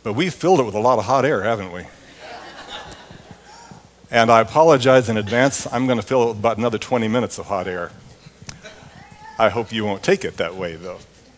But we've filled it with a lot of hot air, haven't we? And I apologize in advance. I'm going to fill it with about another 20 minutes of hot air. I hope you won't take it that way, though.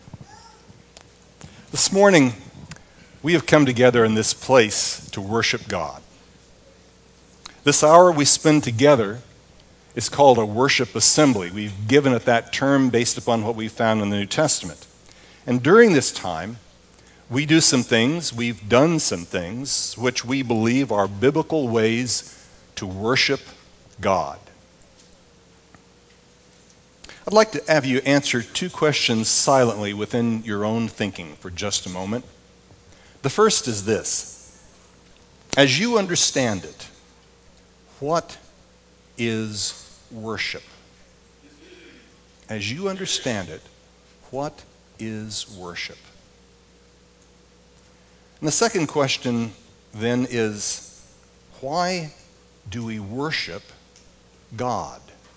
This morning, we have come together in this place to worship God. This hour we spend together is called a worship assembly. We've given it that term based upon what we found in the New Testament. And during this time, we do some things, we've done some things, which we believe are biblical ways to worship God. I'd like to have you answer two questions silently within your own thinking for just a moment. The first is this: as you understand it, what is worship? As you understand it, what is worship? And the second question then is, why do we worship God?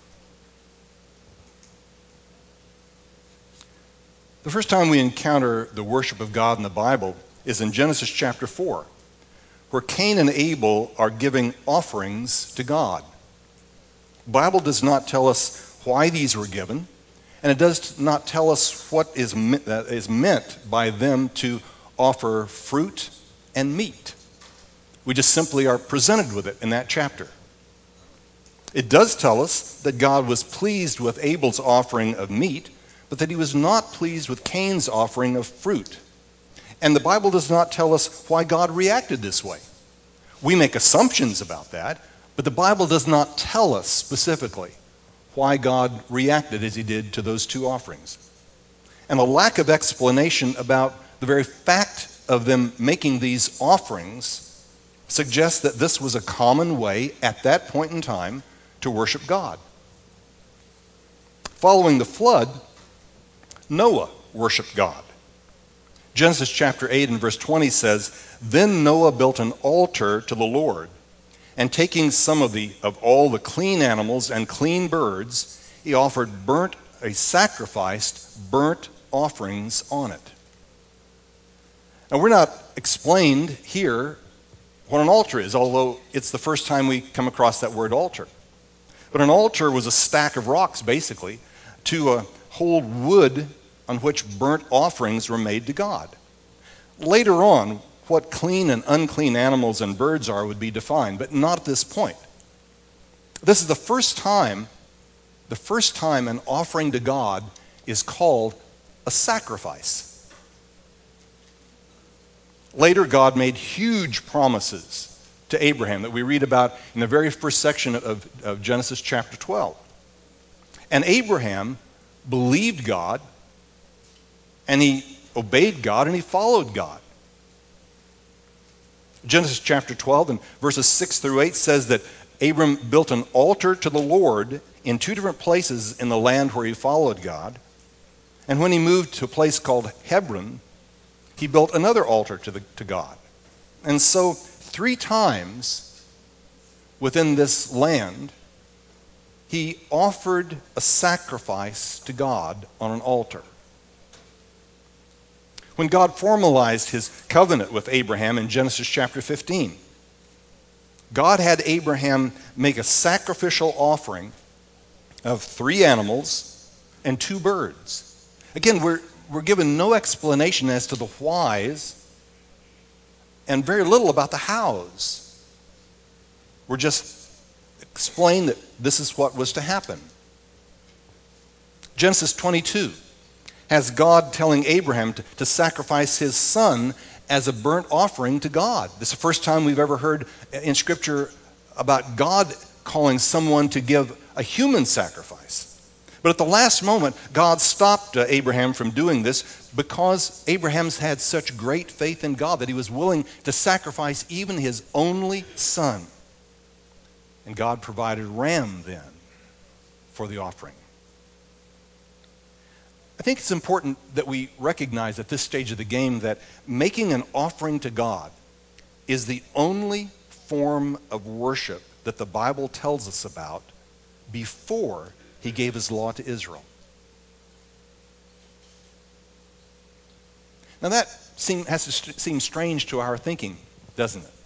The first time we encounter the worship of God in the Bible is in Genesis chapter 4, where Cain and Abel are giving offerings to God. The Bible does not tell us why these were given, and it does not tell us what is meant by them to offer fruit and meat. We just simply are presented with it in that chapter. It does tell us that God was pleased with Abel's offering of meat, but that he was not pleased with Cain's offering of fruit. And the Bible does not tell us why God reacted this way. We make assumptions about that, but the Bible does not tell us specifically why God reacted as he did to those two offerings. And a lack of explanation about the very fact of them making these offerings suggests that this was a common way at that point in time to worship God. Following the flood, Noah worshiped God. Genesis chapter 8 and verse 20 says, "Then Noah built an altar to the Lord, and taking some of all the clean animals and clean birds, he offered sacrificed burnt offerings on it." Now, we're not explained here what an altar is, although it's the first time we come across that word altar. But an altar was a stack of rocks, basically, to hold wood on which burnt offerings were made to God. Later on, what clean and unclean animals and birds are would be defined, but not at this point. This is the first time an offering to God is called a sacrifice. Later, God made huge promises to Abraham that we read about in the very first section of Genesis chapter 12. And Abraham believed God, and he obeyed God, and he followed God. Genesis chapter 12 and verses 6 through 8 says that Abram built an altar to the Lord in two different places in the land where he followed God. And when he moved to a place called Hebron, he built another altar to God. And so 3 times within this land, he offered a sacrifice to God on an altar. When God formalized his covenant with Abraham in Genesis chapter 15, God had Abraham make a sacrificial offering of 3 animals and 2 birds. Again, we're given no explanation as to the whys and very little about the hows. We're just explained that this is what was to happen. Genesis 22 has God telling Abraham to sacrifice his son as a burnt offering to God. This is the first time we've ever heard in Scripture about God calling someone to give a human sacrifice. But at the last moment, God stopped Abraham from doing this because Abraham's had such great faith in God that he was willing to sacrifice even his only son. And God provided a ram then for the offering. I think it's important that we recognize at this stage of the game that making an offering to God is the only form of worship that the Bible tells us about before he gave his law to Israel. Now that seem strange to our thinking, doesn't it?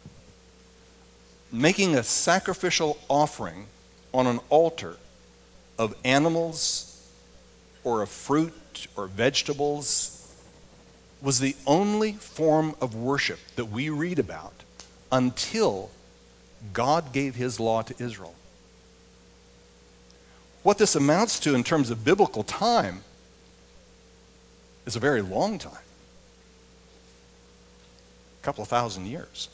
Making a sacrificial offering on an altar of animals or of fruit or vegetables was the only form of worship that we read about until God gave his law to Israel. What this amounts to in terms of biblical time is a very long time, a couple of thousand years.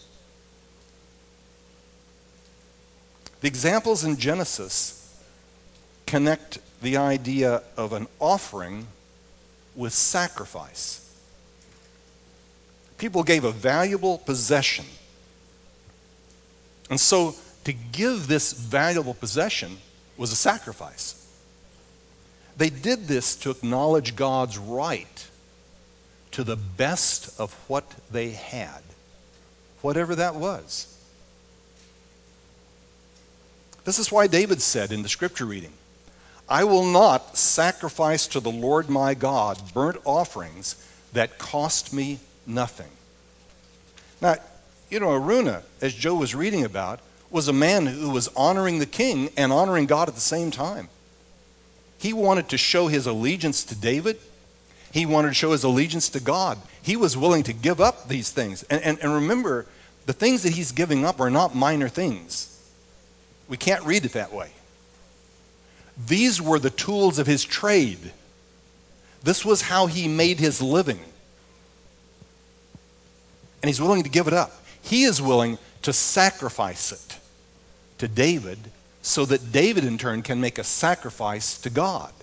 The examples in Genesis connect the idea of an offering with sacrifice. People gave a valuable possession. And so to give this valuable possession was a sacrifice. They did this to acknowledge God's right to the best of what they had, whatever that was. This is why David said in the scripture reading, I will not sacrifice to the Lord my God burnt offerings that cost me nothing. Now, Araunah, as Joe was reading about, was a man who was honoring the king and honoring God at the same time. He wanted to show his allegiance to David. He wanted to show his allegiance to God. He was willing to give up these things. And remember, the things that he's giving up are not minor things. We can't read it that way. These were the tools of his trade. This was how he made his living. And he's willing to give it up. He is willing to sacrifice it to David so that David in turn can make a sacrifice to God.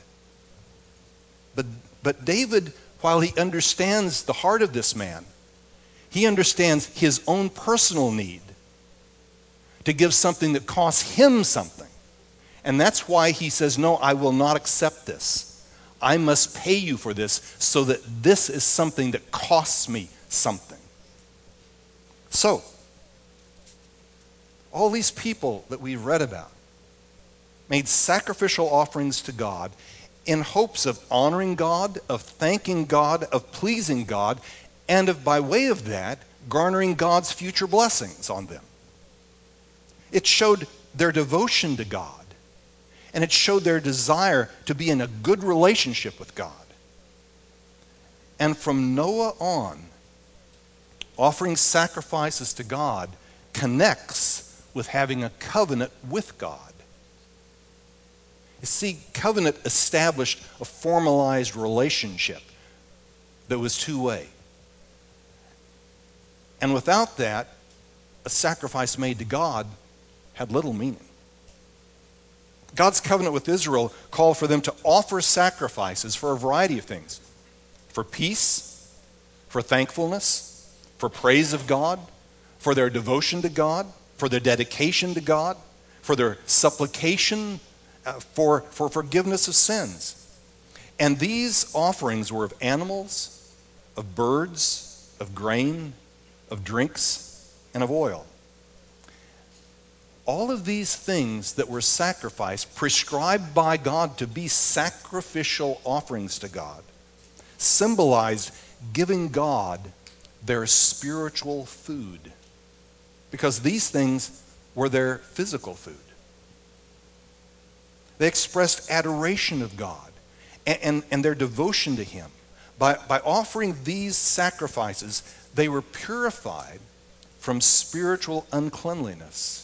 But David, while he understands the heart of this man, he understands his own personal need to give something that costs him something. And that's why he says, no, I will not accept this. I must pay you for this so that this is something that costs me something. So, all these people that we've read about made sacrificial offerings to God in hopes of honoring God, of thanking God, of pleasing God, and of, by way of that, garnering God's future blessings on them. It showed their devotion to God, and it showed their desire to be in a good relationship with God. And from Noah on, offering sacrifices to God connects with having a covenant with God. You see, covenant established a formalized relationship that was two-way. And without that, a sacrifice made to God had little meaning. God's covenant with Israel called for them to offer sacrifices for a variety of things. For peace, for thankfulness, for praise of God, for their devotion to God, for their dedication to God, for their supplication, for forgiveness of sins. And these offerings were of animals, of birds, of grain, of drinks, and of oil. All of these things that were sacrificed, prescribed by God to be sacrificial offerings to God, symbolized giving God their spiritual food, because these things were their physical food. They expressed adoration of God and their devotion to Him. By offering these sacrifices, they were purified from spiritual uncleanliness.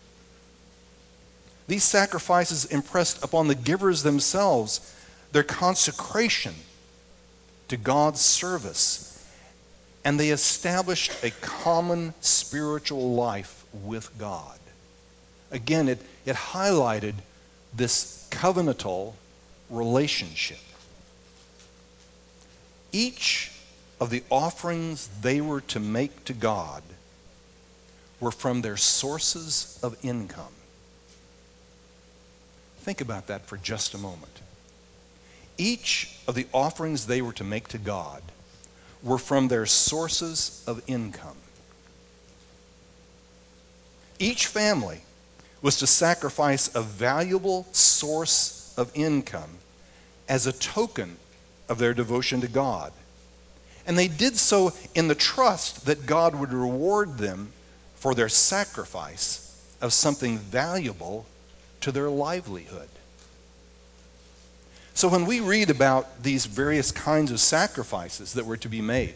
These sacrifices impressed upon the givers themselves their consecration to God's service, and they established a common spiritual life with God. Again, it highlighted this covenantal relationship. Each of the offerings they were to make to God were from their sources of income. Think about that for just a moment. Each of the offerings they were to make to God were from their sources of income. Each family was to sacrifice a valuable source of income as a token of their devotion to God. And they did so in the trust that God would reward them for their sacrifice of something valuable to their livelihood. So when we read about these various kinds of sacrifices that were to be made,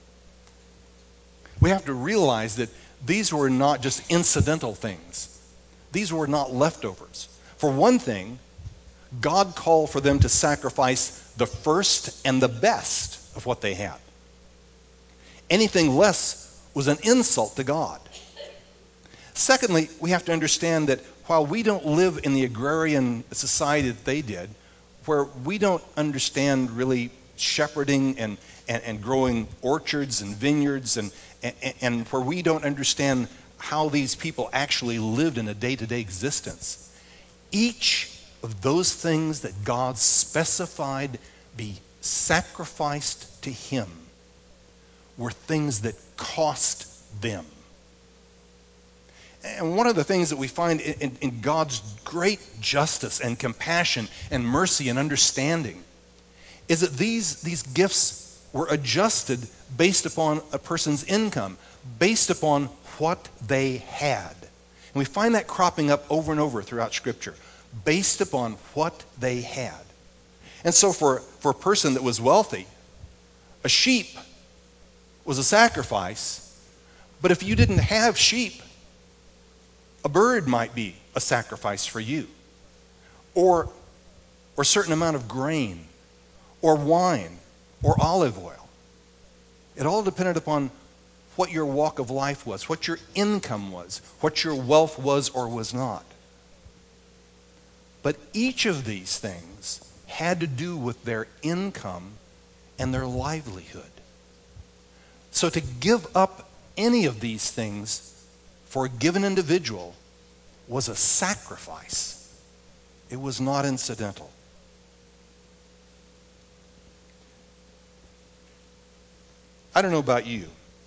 we have to realize that these were not just incidental things. These were not leftovers. For one thing, God called for them to sacrifice the first and the best of what they had. Anything less was an insult to God. Secondly, we have to understand that while we don't live in the agrarian society that they did, where we don't understand really shepherding and growing orchards and vineyards, and where we don't understand how these people actually lived in a day-to-day existence, each of those things that God specified be sacrificed to Him were things that cost them. And one of the things that we find in God's great justice and compassion and mercy and understanding is that these gifts were adjusted based upon a person's income, based upon what they had. And we find that cropping up over and over throughout Scripture, based upon what they had. And so for a person that was wealthy, a sheep was a sacrifice, but if you didn't have sheep, a bird might be a sacrifice for you, or a certain amount of grain, or wine, or olive oil. It all depended upon what your walk of life was, what your income was, what your wealth was or was not. But each of these things had to do with their income and their livelihood. So to give up any of these things for a given individual was a sacrifice. It was not incidental. I don't know about you,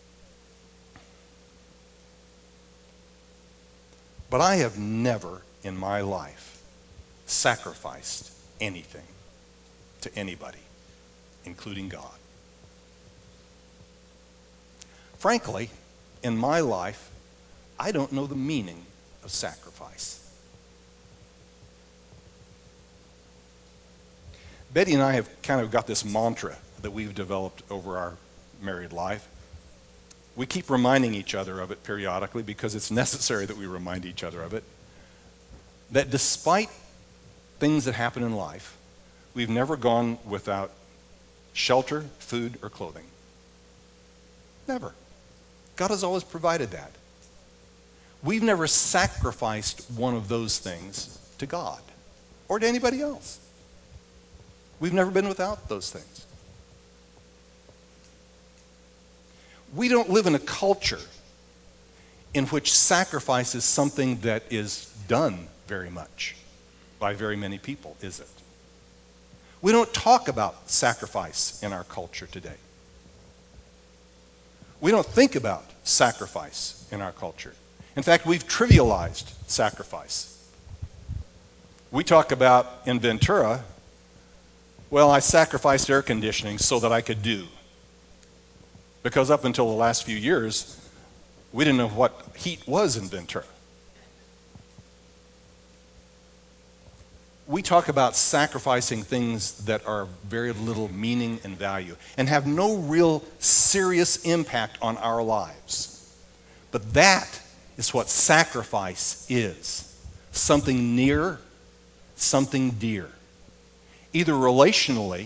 but I have never in my life sacrificed anything to anybody, including God. Frankly, in my life, I don't know the meaning of sacrifice. Betty and I have kind of got this mantra that we've developed over our married life. We keep reminding each other of it periodically because it's necessary that we remind each other of it. That despite things that happen in life, we've never gone without shelter, food, or clothing. Never. God has always provided that. We've never sacrificed one of those things to God or to anybody else. We've never been without those things. We don't live in a culture in which sacrifice is something that is done very much by very many people, is it? We don't talk about sacrifice in our culture today. We don't think about sacrifice in our culture. In fact, we've trivialized sacrifice. We talk about in Ventura, well, I sacrificed air conditioning so that I could do. Because up until the last few years, we didn't know what heat was in Ventura. We talk about sacrificing things that are very little meaning and value and have no real serious impact on our lives. But that is what sacrifice is. Something near, something dear. Either relationally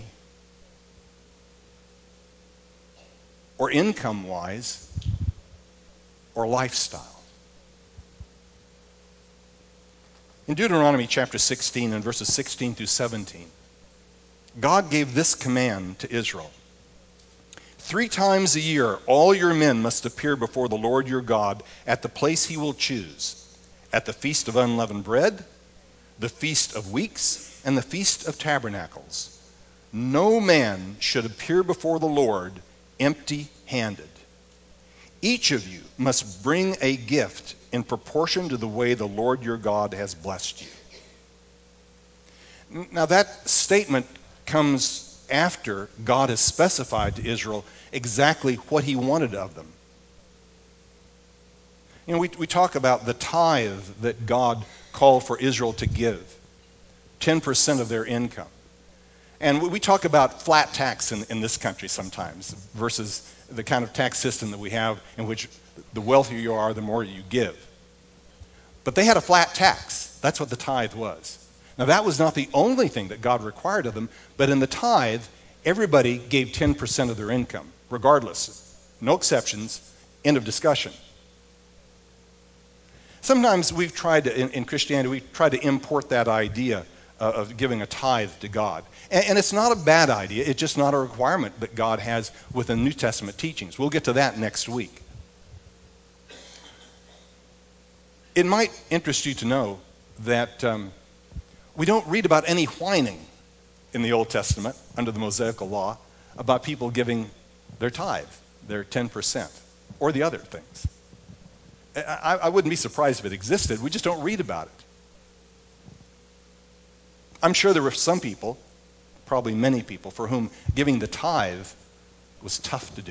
or income-wise or lifestyle. In Deuteronomy chapter 16 and verses 16 through 17, God gave this command to Israel. 3 times a year, all your men must appear before the Lord your God at the place He will choose, at the Feast of Unleavened Bread, the Feast of Weeks, and the Feast of Tabernacles. No man should appear before the Lord empty-handed. Each of you must bring a gift in proportion to the way the Lord your God has blessed you. Now that statement comes after God has specified to Israel exactly what he wanted of them. You know, we talk about the tithe that God called for Israel to give, 10% of their income. And we talk about flat tax in this country sometimes versus the kind of tax system that we have in which the wealthier you are, the more you give. But they had a flat tax. That's what the tithe was. Now, that was not the only thing that God required of them, but in the tithe, everybody gave 10% of their income, regardless. No exceptions. End of discussion. Sometimes we've tried to, in Christianity, we've tried to import that idea of giving a tithe to God. And it's not a bad idea. It's just not a requirement that God has within New Testament teachings. We'll get to that next week. It might interest you to know that we don't read about any whining in the Old Testament under the Mosaical law about people giving their tithe, their 10%, or the other things. I wouldn't be surprised if it existed. We just don't read about it. I'm sure there were some people, probably many people, for whom giving the tithe was tough to do.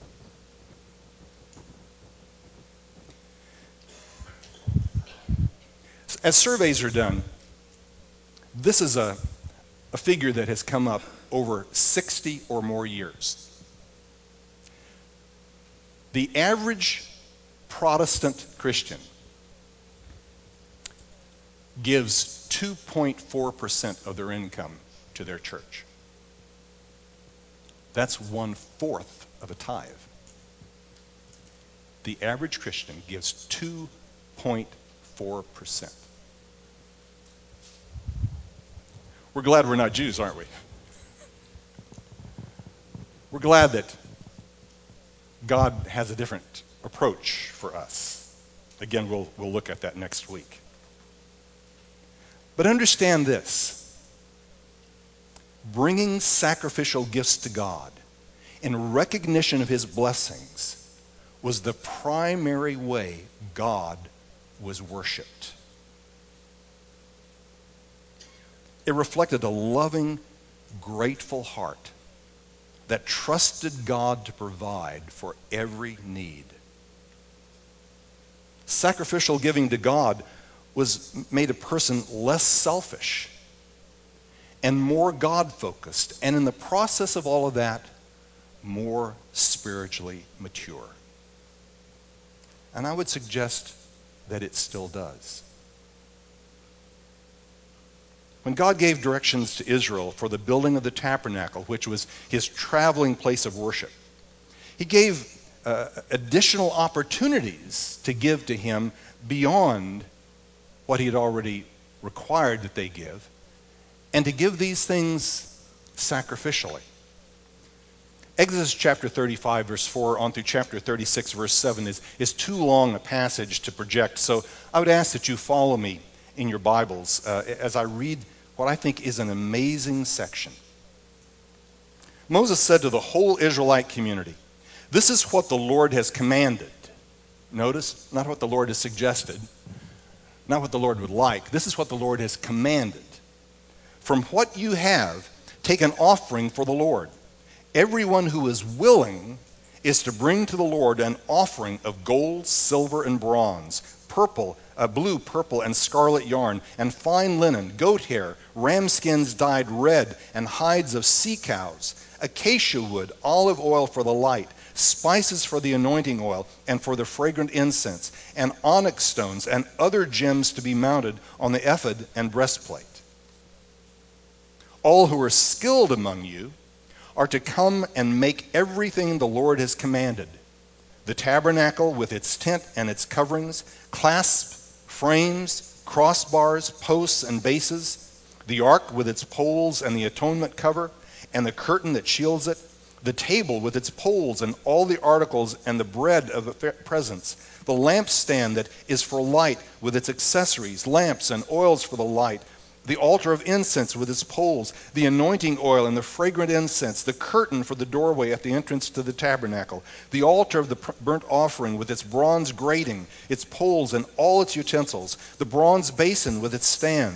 As surveys are done, this is a figure that has come up over 60 or more years. The average Protestant Christian gives 2.4% of their income to their church. That's 1/4 of a tithe. The average Christian gives 2.4%. We're glad we're not Jews, aren't we? We're glad that God has a different approach for us. Again, we'll look at that next week. But understand this. Bringing sacrificial gifts to God in recognition of his blessings was the primary way God was worshiped. It reflected a loving, grateful heart that trusted God to provide for every need. Sacrificial giving to God made a person less selfish and more God-focused, and in the process of all of that, more spiritually mature. And I would suggest that it still does. When God gave directions to Israel for the building of the tabernacle, which was his traveling place of worship, he gave additional opportunities to give to him beyond what he had already required that they give, and to give these things sacrificially. Exodus chapter 35, verse 4, on through chapter 36, verse 7 is too long a passage to project, so I would ask that you follow me in your Bibles as I read what I think is an amazing section. Moses said to the whole Israelite community, "This is what the Lord has commanded." Notice, not what the Lord has suggested, not what the Lord would like. This is what the Lord has commanded. "From what you have, take an offering for the Lord. Everyone who is willing is to bring to the Lord an offering of gold, silver, and bronze, blue, purple, and scarlet yarn, and fine linen, goat hair, ram skins dyed red, and hides of sea cows, acacia wood, olive oil for the light, spices for the anointing oil, and for the fragrant incense, and onyx stones, and other gems to be mounted on the ephod and breastplate. All who are skilled among you are to come and make everything the Lord has commanded: the tabernacle with its tent and its coverings, clasps, frames, crossbars, posts, and bases, the ark with its poles and the atonement cover, and the curtain that shields it, the table with its poles and all the articles and the bread of the presence, the lampstand that is for light with its accessories, lamps and oils for the light, the altar of incense with its poles, the anointing oil and the fragrant incense, the curtain for the doorway at the entrance to the tabernacle, the altar of the burnt offering with its bronze grating, its poles and all its utensils, the bronze basin with its stand,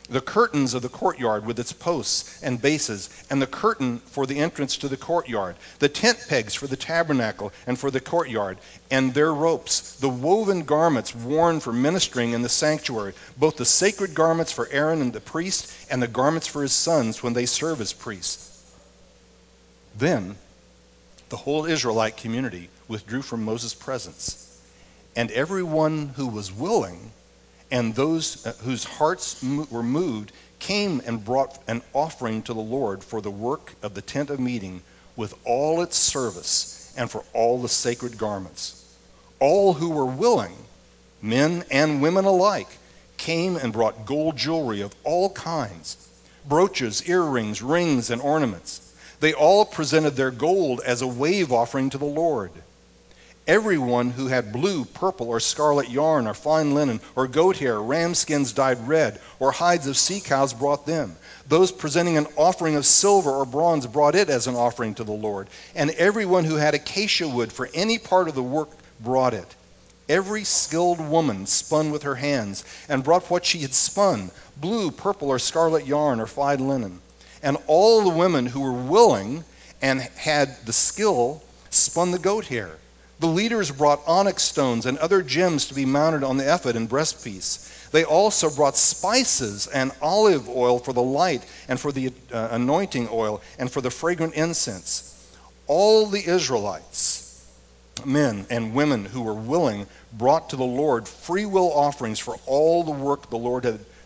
the curtains of the courtyard with its posts and bases, and the curtain for the entrance to the courtyard, the tent pegs for the tabernacle and for the courtyard, and their ropes, the woven garments worn for ministering in the sanctuary, both the sacred garments for Aaron and the priest, and the garments for his sons when they serve as priests. Then the whole Israelite community withdrew from Moses' presence, and everyone who was willing and those whose hearts were moved came and brought an offering to the Lord for the work of the tent of meeting with all its service and for all the sacred garments. All who were willing, men and women alike, came and brought gold jewelry of all kinds, brooches, earrings, rings, and ornaments. They all presented their gold as a wave offering to the Lord. Everyone who had blue, purple, or scarlet yarn, or fine linen, or goat hair, ram skins dyed red, or hides of sea cows brought them. Those presenting an offering of silver or bronze brought it as an offering to the Lord. And everyone who had acacia wood for any part of the work brought it. Every skilled woman spun with her hands and brought what she had spun, blue, purple, or scarlet yarn, or fine linen. And all the women who were willing and had the skill spun the goat hair. The leaders brought onyx stones and other gems to be mounted on the ephod and breastpiece. They also brought spices and olive oil for the light and for the anointing oil and for the fragrant incense. All the Israelites, men and women who were willing, brought to the Lord free will offerings for all the work the Lord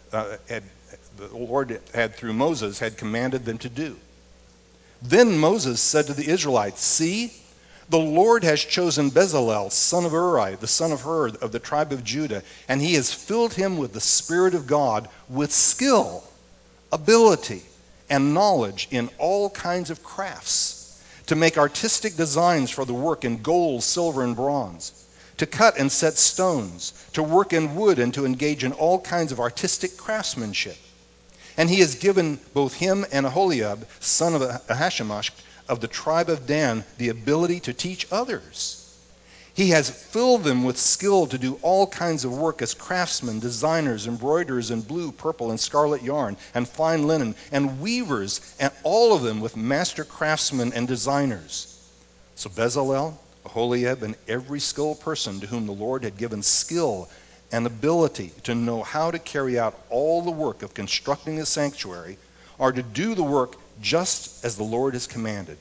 had through Moses had commanded them to do. Then Moses said to the Israelites, "See, the Lord has chosen Bezalel, son of Uri, the son of Hur, of the tribe of Judah, and he has filled him with the Spirit of God, with skill, ability, and knowledge in all kinds of crafts, to make artistic designs for the work in gold, silver, and bronze, to cut and set stones, to work in wood, and to engage in all kinds of artistic craftsmanship. And he has given both him and Aholiab, son of Ahishamash, of the tribe of Dan, the ability to teach others. He has filled them with skill to do all kinds of work as craftsmen, designers, embroiderers in blue, purple, and scarlet yarn, and fine linen, and weavers, and all of them with master craftsmen and designers." So Bezalel, Aholiab, and every skilled person to whom the Lord had given skill and ability to know how to carry out all the work of constructing the sanctuary are to do the work just as the Lord has commanded.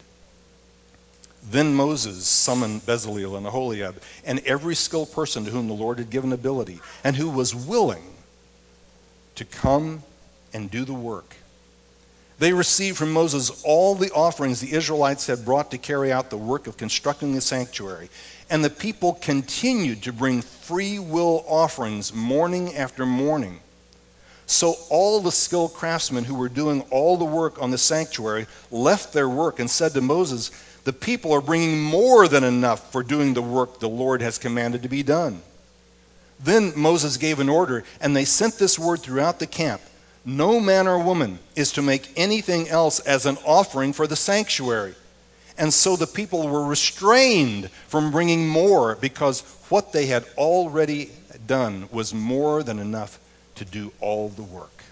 Then Moses summoned Bezalel and Aholiab and every skilled person to whom the Lord had given ability and who was willing to come and do the work. They received from Moses all the offerings the Israelites had brought to carry out the work of constructing the sanctuary. And the people continued to bring free will offerings morning after morning. So all the skilled craftsmen who were doing all the work on the sanctuary left their work and said to Moses, "The people are bringing more than enough for doing the work the Lord has commanded to be done." Then Moses gave an order, and they sent this word throughout the camp: "No man or woman is to make anything else as an offering for the sanctuary." And so the people were restrained from bringing more because what they had already done was more than enough to do all the work.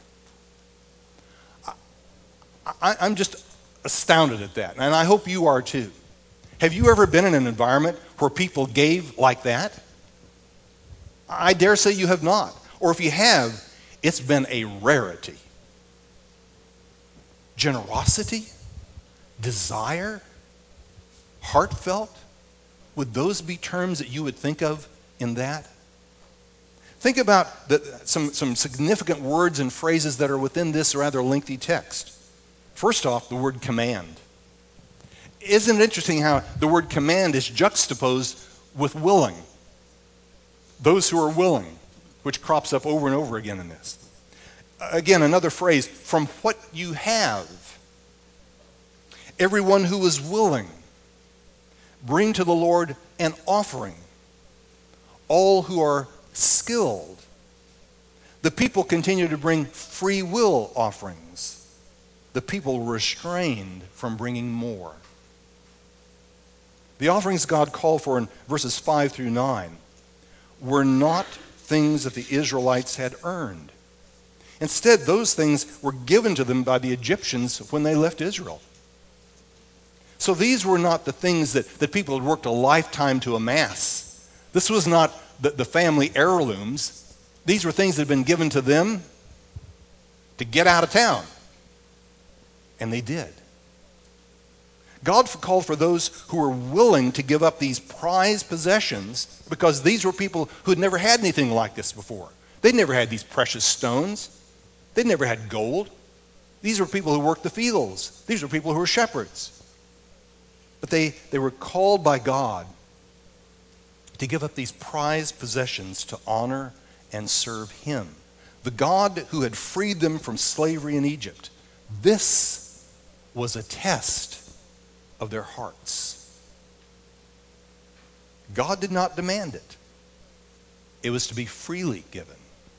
I'm just astounded at that, and I hope you are too. Have you ever been in an environment where people gave like that? I dare say you have not. Or if you have, it's been a rarity. Generosity, desire, heartfelt, would those be terms that you would think of in that? Think about some significant words and phrases that are within this rather lengthy text. First off, the word command. Isn't it interesting how the word command is juxtaposed with willing? Those who are willing, which crops up over and over again in this. Again, another phrase, from what you have. Everyone who is willing, bring to the Lord an offering. All who are skilled. The people continue to bring free will offerings. The people were restrained from bringing more. The offerings God called for in verses 5 through 9 were not things that the Israelites had earned. Instead, those things were given to them by the Egyptians when they left Israel. So these were not the things that people had worked a lifetime to amass. This was not the family heirlooms. These were things that had been given to them to get out of town. And they did. God called for those who were willing to give up these prized possessions, because these were people who had never had anything like this before. They'd never had these precious stones. They'd never had gold. These were people who worked the fields. These were people who were shepherds. But they were called by God to give up these prized possessions to honor and serve Him, the God who had freed them from slavery in Egypt. This was a test of their hearts. God did not demand it. It was to be freely given.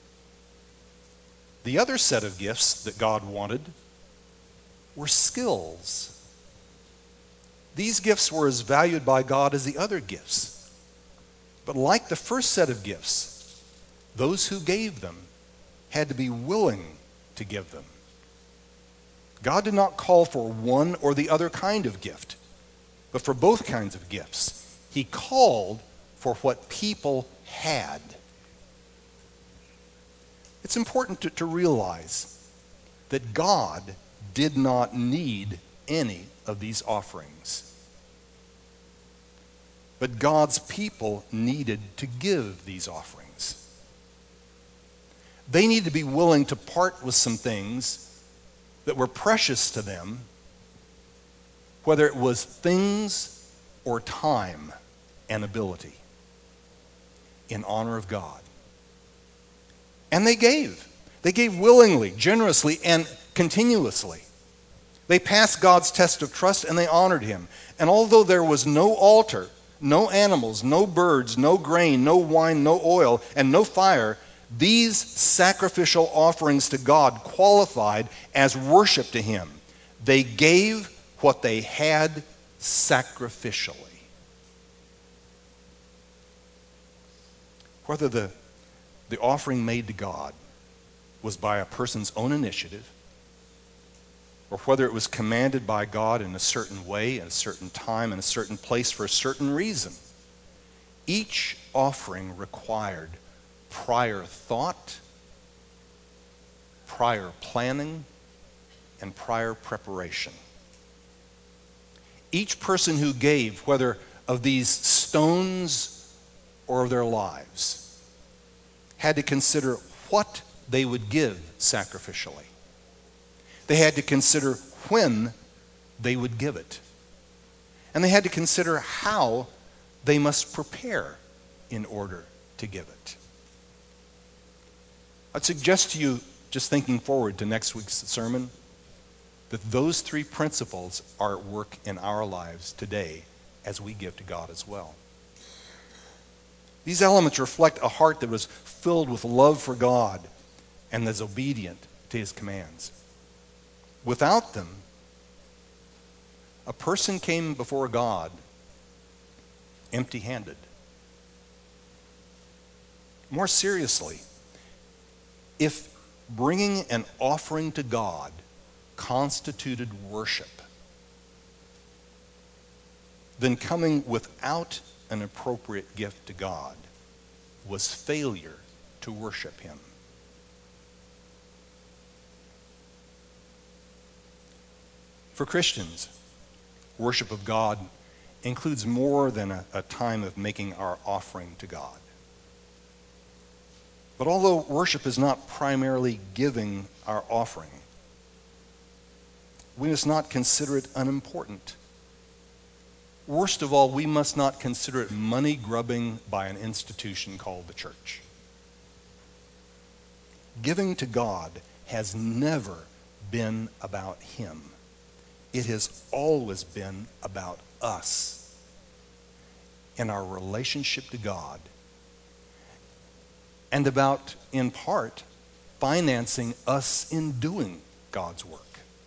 The other set of gifts that God wanted were skills. These gifts were as valued by God as the other gifts. But like the first set of gifts, those who gave them had to be willing to give them. God did not call for one or the other kind of gift, but for both kinds of gifts. He called for what people had. It's important to realize that God did not need any of these offerings. But God's people needed to give these offerings. They needed to be willing to part with some things that were precious to them, whether it was things or time and ability, in honor of God. And they gave. They gave willingly, generously, and continuously. They passed God's test of trust and they honored Him. And although there was no altar, no animals, no birds, no grain, no wine, no oil, and no fire, these sacrificial offerings to God qualified as worship to Him. They gave what they had sacrificially. Whether the offering made to God was by a person's own initiative, or whether it was commanded by God in a certain way, at a certain time, in a certain place, for a certain reason, each offering required prior thought, prior planning, and prior preparation. Each person who gave, whether of these stones or of their lives, had to consider what they would give sacrificially. They had to consider when they would give it. And they had to consider how they must prepare in order to give it. I'd suggest to you, just thinking forward to next week's sermon, that those three principles are at work in our lives today as we give to God as well. These elements reflect a heart that was filled with love for God and that's obedient to His commands. Without them, a person came before God empty-handed. More seriously, if bringing an offering to God constituted worship, then coming without an appropriate gift to God was failure to worship Him. For Christians, worship of God includes more than a time of making our offering to God. But although worship is not primarily giving our offering, we must not consider it unimportant. Worst of all, we must not consider it money grubbing by an institution called the church. Giving to God has never been about Him. It has always been about us and our relationship to God, and about, in part, financing us in doing God's work.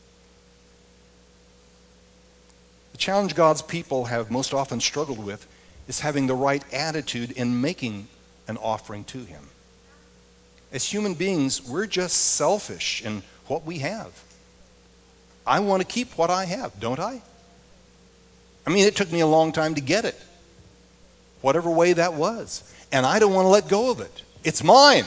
The challenge God's people have most often struggled with is having the right attitude in making an offering to Him. As human beings, we're just selfish in what we have. I want to keep what I have, don't I? I mean, it took me a long time to get it, whatever way that was. And I don't want to let go of it. It's mine.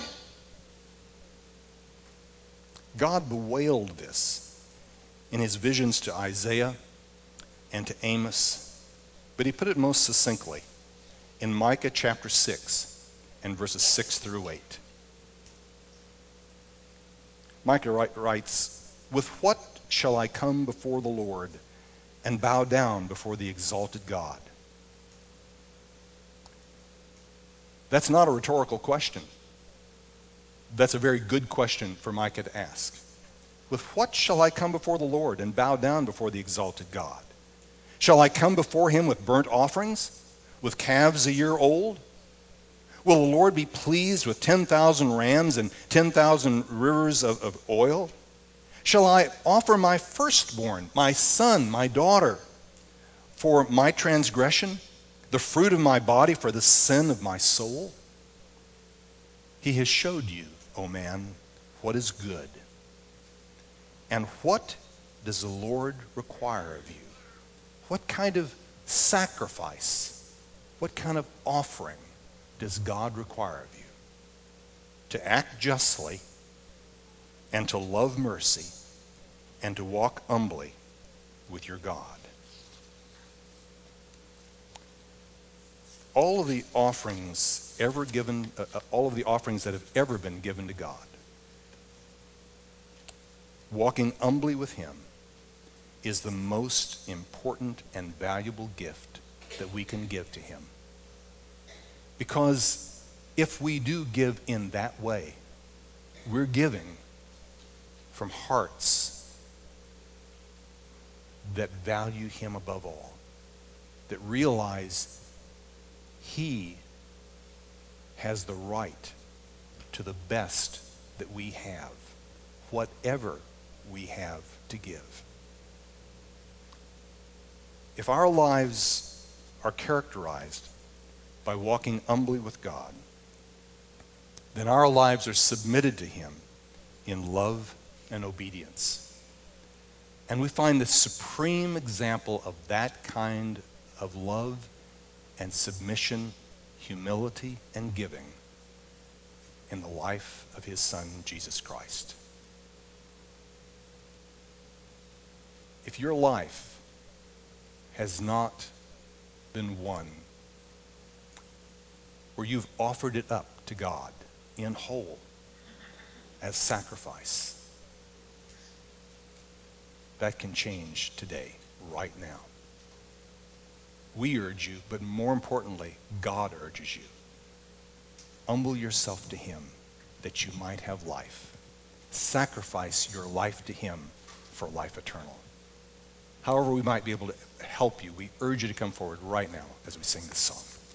God bewailed this in his visions to Isaiah and to Amos, but he put it most succinctly in Micah chapter 6 and verses 6 through 8. Micah writes, "With what shall I come before the Lord and bow down before the exalted God?" That's not a rhetorical question. That's a very good question for Micah to ask. With what shall I come before the Lord and bow down before the exalted God? Shall I come before him with burnt offerings, with calves a year old? Will the Lord be pleased with 10,000 rams and 10,000 rivers of oil? Shall I offer my firstborn, my son, my daughter, for my transgression, the fruit of my body for the sin of my soul? He has showed you, O man, what is good. And what does the Lord require of you? What kind of sacrifice, what kind of offering does God require of you? To act justly and to love mercy and to walk humbly with your God. All of the offerings ever given, all of the offerings that have ever been given to God, walking humbly with him is the most important and valuable gift that we can give to him. Because if we do give in that way, we're giving from hearts that value him above all, that realize he has the right to the best that we have, whatever we have to give. If our lives are characterized by walking humbly with God, then our lives are submitted to him in love and obedience. And we find the supreme example of that kind of love and submission, humility and giving in the life of his Son, Jesus Christ. If your life has not been one where you've offered it up to God in whole as sacrifice, that can change today, right now. We urge you, but more importantly, God urges you. Humble yourself to him that you might have life. Sacrifice your life to him for life eternal. However we might be able to help you, we urge you to come forward right now as we sing this song.